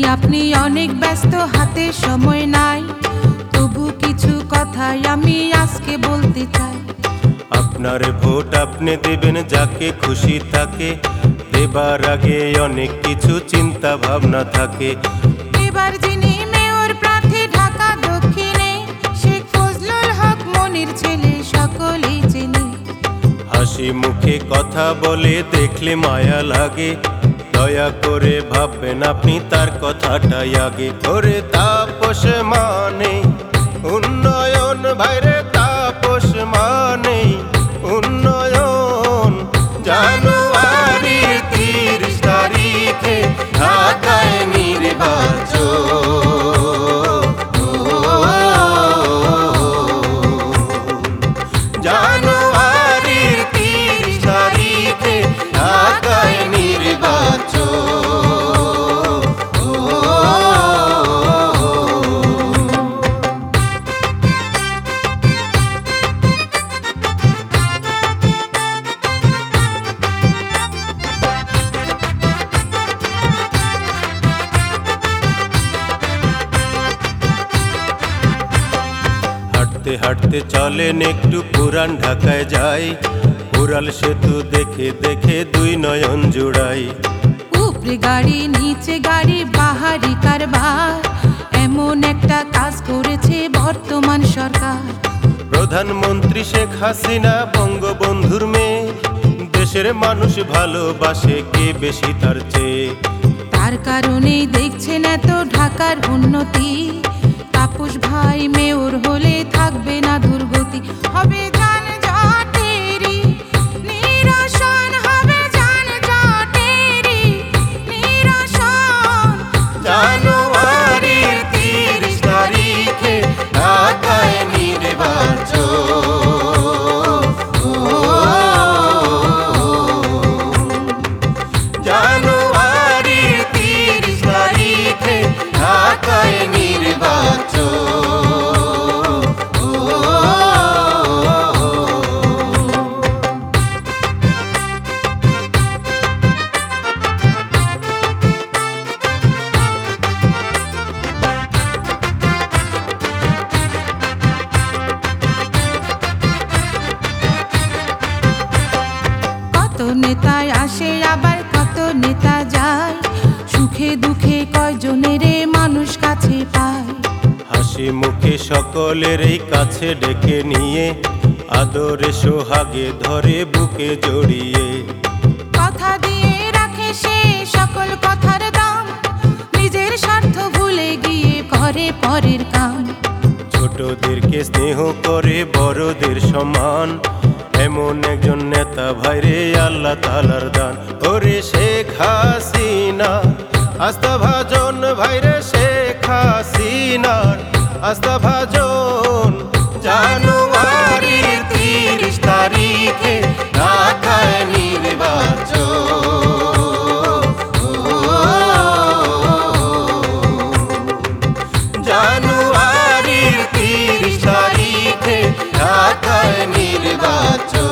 আপনি অনেক ব্যস্ত, হাতে সময় নাই, তবু কিছু কথাই আমি আজকে বলতে চাই। আপনার ভোট আপনি দেবেন যাকে খুশি তাকে, দেবার আগে অনেক কিছু চিন্তা ভাবনা থাকে। এবার যিনি মেয়র প্রার্থী ঢাকা দক্ষিণে, শেখ ফজলুল হক মনির ছেলে, সকলেই চেনে। হাসি মুখে কথা বলে দেখলে মায়া লাগে, দয়া করে ভাববেন আপনি তার কথাটাই আগে। ওরে তাপস মানে উন্নয়ন, ভাইরে তাপস মানে উন্নয়ন। জানুয়ারির 30 তারিখে ঢাকায় নির্বাচন। জানুয়ারির 30 তারিখে ঢাকায় নির্বাচন। হাঁটতে হাঁটতে চলেন একটু পুরান ঢাকায় যাই, উড়াল সেতু দেখে দেখে দুই নয়ন জুড়াই। উপরে গাড়ি নিচে গাড়ি বাহারি কারবার, এমন একটা কাজ করেছে বর্তমান সরকার। প্রধানমন্ত্রী শেখ হাসিনা বঙ্গবন্ধুর মেয়ে, দেশের মানুষ ভালোবাসে কে বেশি তার চেয়ে। তার কারণেই দেখছেন এত ঢাকার উন্নতি, তাপস ভাই মেয়র হলে থাকবে না দুর্গতি। হবে যানজটেরই নিরসন, হবে যানজটেরই নিরসন। জানুয়ারির 30 তারিখে ঢাকায় নির্বাচন। জানুয়ারির 30 তারিখে ঢাকায় নির্বাচন। কত নেতায় আসে আবার কত নেতা যায়, সুখে দুঃখে কয়জনের মানুষ কাছে পায়। হাসি মুখে সকলের এই কাছে ডেকে নিয়ে, আদরে সোহাগে ধরে বুকে জড়িয়ে। কথা দিয়ে রাখে সে সকল কথার দাম, নিজের স্বার্থ ভুলে গিয়ে করে পরের কাম। ছোটদেরকে স্নেহ করে বড়দের সমান, এমন একজন নেতা ভাইরে আল্লাহ তাআলার দান। ওরে শেখ হাসিনা আস্থা ভাজন, ভাইরে শেখ হাসিনার আস্থা ভাজন। জানুয়ারির 30 তারিখে ঢাকায় নির্বাচন। জানুয়ারির 30 তারিখে ঢাকায় নির্বাচন।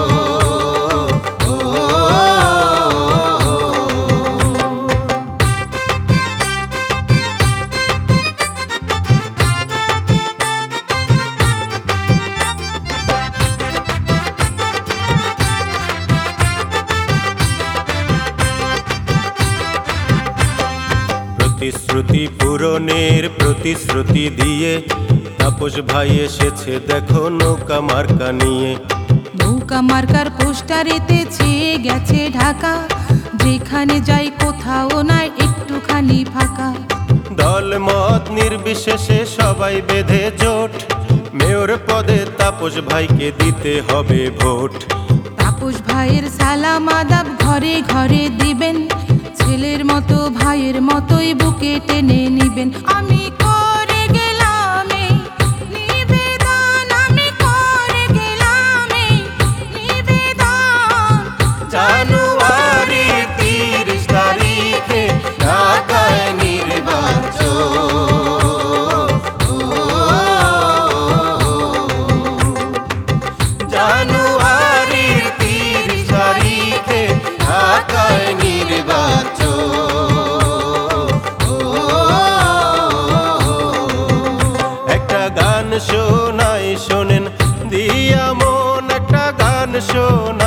প্রতিশ্রুতি পূরণের প্রতিশ্রুতি দিয়ে, তাপস ভাই এসেছে দেখো নৌকা মার্কা নিয়ে। নৌকা মার্কার পোস্টারেতে ছেয়ে গেছে ঢাকা, যেখানে যাই কোথাও নাই একটুখানি ফাঁকা। দল মত নির্বিশেষে সবাই বেঁধে জোট, মেয়র পদে তাপস ভাইকে দিতে হবে ভোট। তাপস ভাইয়ের সালাম আদাব ঘরে ঘরে দিবেন, ছেলের মতো ভাইয়ের মতোই বুকে টেনে নিবেন। আমি করে গেলাম এই নিবেদন, আমি করে গেলাম এই নিবেদন। জানুয়ারির 30 তারিখে ঢাকায় নির্বাচন। জানুয়ারির 30 তারিখে ঢাকায় নির্বাচন। সোনা